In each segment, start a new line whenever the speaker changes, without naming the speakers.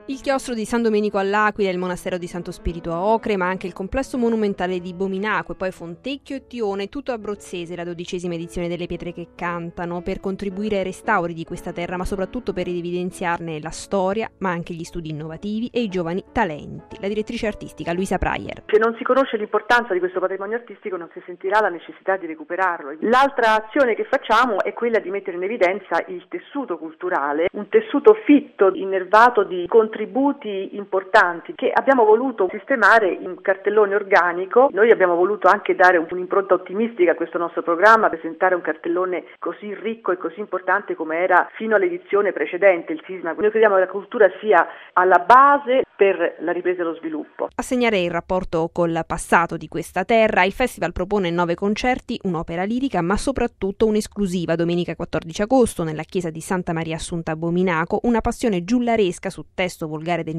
Il chiostro di San Domenico all'Aquila, il monastero di Santo Spirito a Ocre, ma anche il complesso monumentale di Bominaco e poi Fontecchio e Tione, tutto abruzzese, la 12ª edizione delle Pietre che Cantano, per contribuire ai restauri di questa terra, ma soprattutto per evidenziarne la storia, ma anche gli studi innovativi e i giovani talenti. La direttrice artistica Luisa Prayer.
Se non si conosce l'importanza di questo patrimonio artistico non si sentirà la necessità di recuperarlo. L'altra azione che facciamo è quella di mettere in evidenza il tessuto culturale, un tessuto fitto, innervato di contributi importanti che abbiamo voluto sistemare in un cartellone organico. Noi abbiamo voluto anche dare un'impronta ottimistica a questo nostro programma, presentare un cartellone così ricco e così importante come era fino all'edizione precedente, il Sisma. Noi crediamo che la cultura sia alla base per la ripresa e lo sviluppo.
A segnare il rapporto col passato di questa terra, il festival propone 9 concerti, un'opera lirica, ma soprattutto un'esclusiva domenica 14 agosto nella chiesa di Santa Maria Assunta a Bominaco, una passione giullaresca su testo volgare del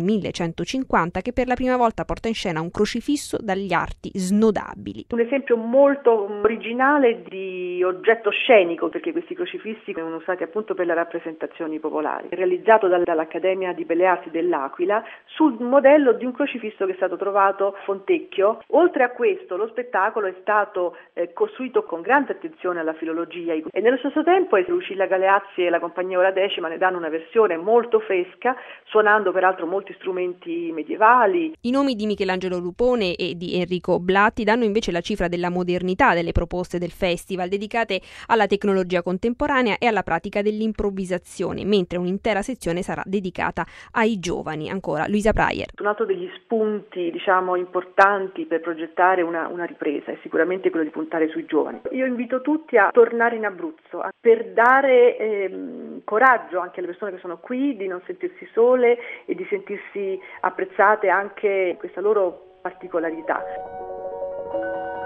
1150 che per la prima volta porta in scena un crocifisso dagli arti snodabili.
Un esempio molto originale di oggetto scenico, perché questi crocifissi vengono usati appunto per le rappresentazioni popolari, realizzato dall'Accademia di Belle Arti dell'Aquila sul modello di un crocifisso che è stato trovato a Fontecchio. Oltre a questo, lo spettacolo è stato costruito con grande attenzione alla filologia e nello stesso tempo Lucilla Galeazzi e la compagnia Ora Decima ne danno una versione molto fresca, suonando peraltro molti strumenti medievali.
I nomi di Michelangelo Lupone e di Enrico Blatti danno invece la cifra della modernità delle proposte del festival, dedicate alla tecnologia contemporanea e alla pratica dell'improvvisazione, mentre un'intera sezione sarà dedicata ai giovani. Ancora Luisa Prayer.
Un altro degli spunti, importanti per progettare una ripresa è sicuramente quello di puntare sui giovani. Io invito tutti a tornare in Abruzzo per dare coraggio anche alle persone che sono qui di non sentirsi sole e di sentirsi apprezzate anche in questa loro particolarità.